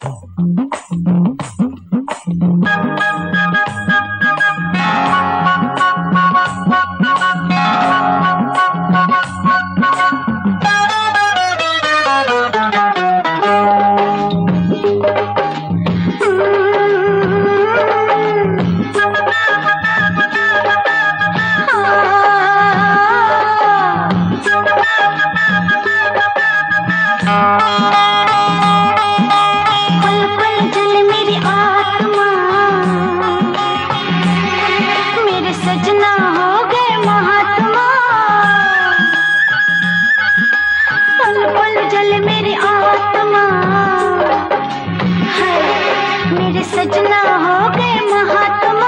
सजना हो गए महात्मा।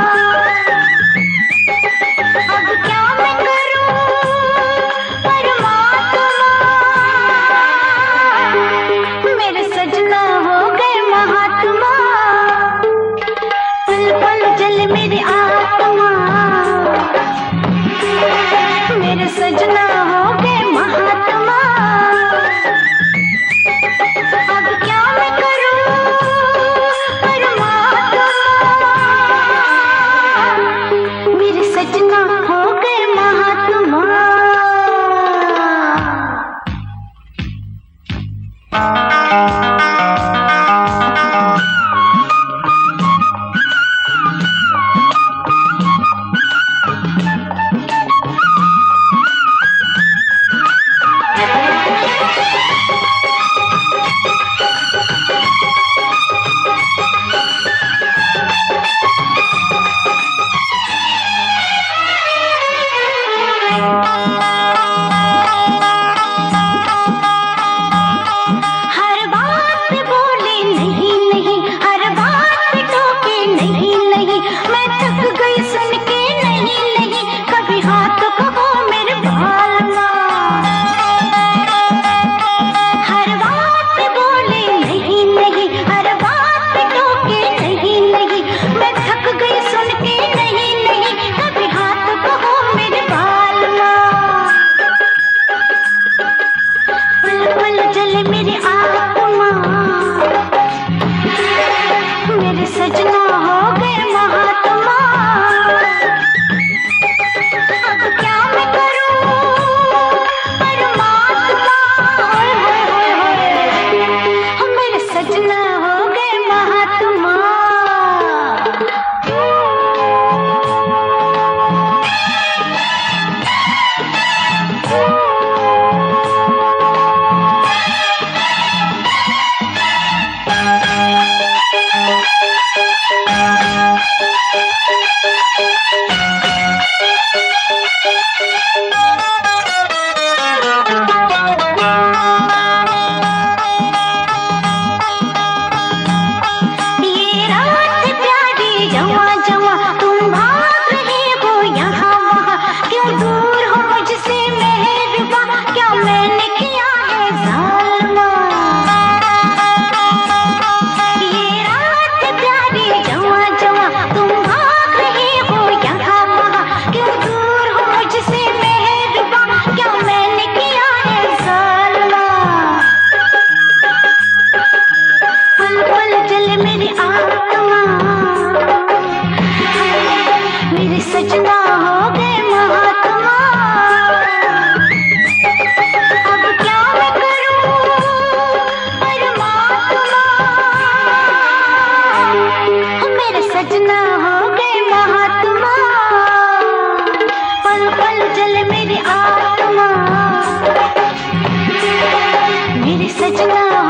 अब क्या मैं करूं परमात्मा, मेरे सजना हो गए महात्मा। पल पल जल मेरी आत्मा, मेरे सजना हो गए महात्मा। अब क्या मैं करूं परमात्मा, मेरे सजना हो गए महात्मा। सजना हो गए महात्मा। अब क्या मैं करूं परमात्मा, मेरे सजना हो गए महात्मा। पल पल जल मेरी आत्मा, मेरे सजना